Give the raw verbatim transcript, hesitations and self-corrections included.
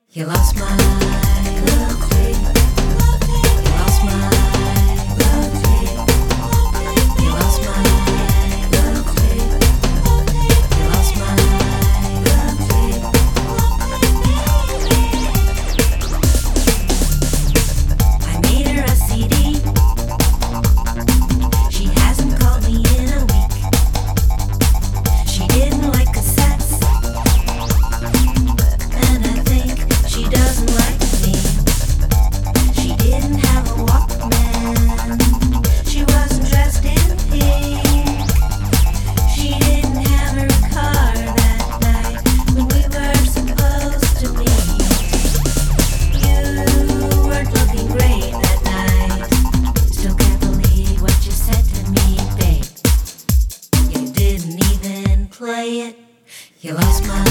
You lost my love, you lost my love, you lost my love, you lost my love. I made her a C D. She hasn't called me in a week. She didn't like cassettes, and I think she doesn't like me. She didn't have a Walkman. She wasn't dressed in pink. She didn't have her car that night when we were supposed to meet. You weren't looking great that night. Still can't believe what you said to me, babe. You didn't even play it. You lost my